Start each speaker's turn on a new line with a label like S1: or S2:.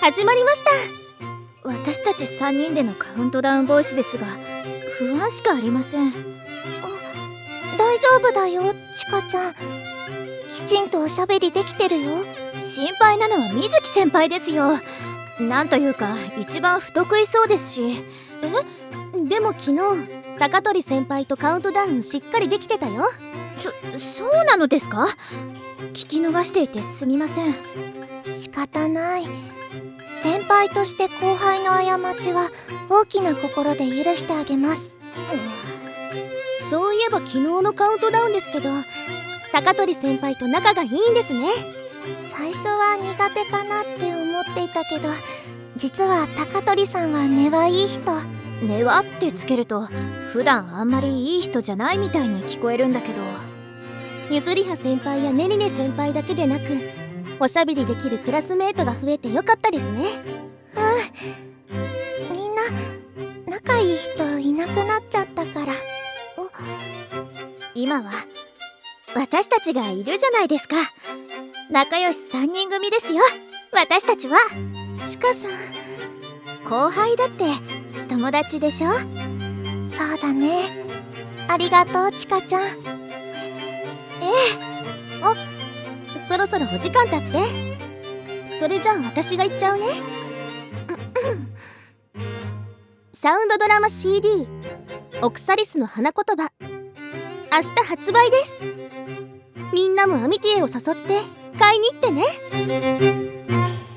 S1: 始まりました。私たち3人でのカウントダウンボイスですが、不安しかありません。
S2: 大丈夫だよ、ちかちゃん。きちんとおしゃべりできてるよ。
S1: 心配なのは水木先輩ですよ。なんというか一番不得意そうですし。でも昨日高取先輩とカウントダウンしっかりできてたよ。そうなのですか？聞き逃していてすみません。
S2: 仕方ない。先輩として後輩の過ちは大きな心で許してあげます。
S1: そういえば昨日のカウントダウンですけど、高取先輩と仲がいいんですね。
S2: 最初は苦手かなって思っていたけど、実は高取さんは根はいい人。
S1: 根はってつけると普段あんまりいい人じゃないみたいに聞こえるんだけど、ゆずりは先輩やねりね先輩だけでなく、おしゃべりできるクラスメートが増えてよかったですね。
S2: みんな仲いい人いなくなっちゃったから。
S1: 今は私たちがいるじゃないですか。仲良し3人組ですよ、私たちは。ちかさん、後輩だって友達でしょ。
S2: そうだね。ありがとう、ちかちゃん。
S1: そろそろお時間だって。それじゃあ私が言っちゃうね。サウンドドラマ CD オクサリスの花言葉、明日発売です。みんなもアミティエを誘って買いに行ってね。